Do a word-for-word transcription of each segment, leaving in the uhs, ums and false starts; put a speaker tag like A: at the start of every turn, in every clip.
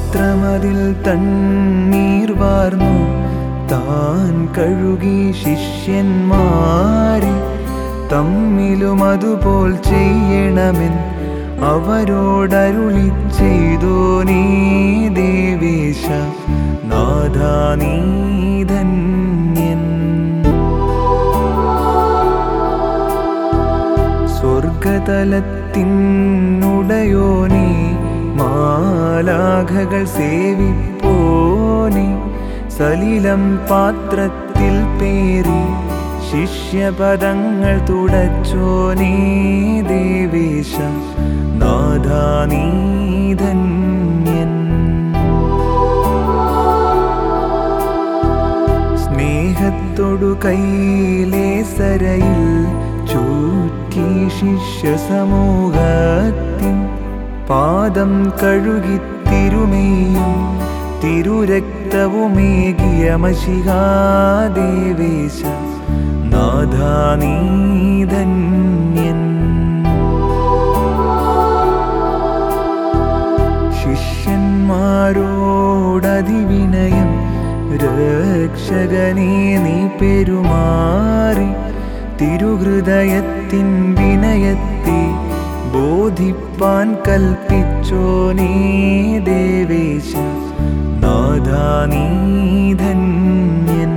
A: പാത്രമതിൽ തണ്ണീർ വാർന്നു താൻ കഴുകി ശിഷ്യന്മാരെ തമ്മിലും അതുപോൽ ചെയ്യണമെൻ അവരോടരുളി ചെയ്തോനീ ദേവേശ നാഥാ നീ ധന്യൻ. സ്വർഗതലത്തിനുടയോനേ മാലാഖകൾ സേവിപ്പോനേ സലിലം പാത്രത്തിൽ പേറി ശിഷ്യപദങ്ങൾ തുടച്ചോനേ ദേവേശ നാഥാ നീ ധന്യൻ. സ്നേഹത്തോടു കൈലേസരയിൽ ചൂറ്റി ശിഷ്യ സമൂഹത്തിൻ പാദം കഴുകി തിരുമേയും തിരുരക്തവുമേകിയ മശിഹാ ദേവേശ നാഥാ നീ ധന്യൻ. ശിഷ്യന്മാരോടതിവിനയം രക്ഷകനേ നീ പെരുമാറി തിരുഹൃദയത്തിൻ വിനയത്തെ ബോധിപ്പാൻ കൽപ്പിച്ചോനേ ദേവേശ നാഥാ നീ ധന്യൻ.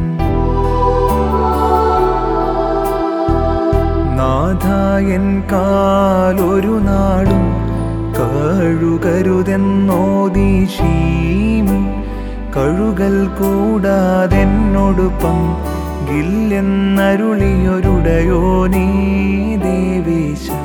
A: നാഥായൻ കാലൊരു നാളും കഴുകരുതെന്നോദി ശീമി കഴുകൽ കൂടാതെന്നോട് പങ്കില്ലെന്നരുളിയൊരുടയോനേ ദേവേശ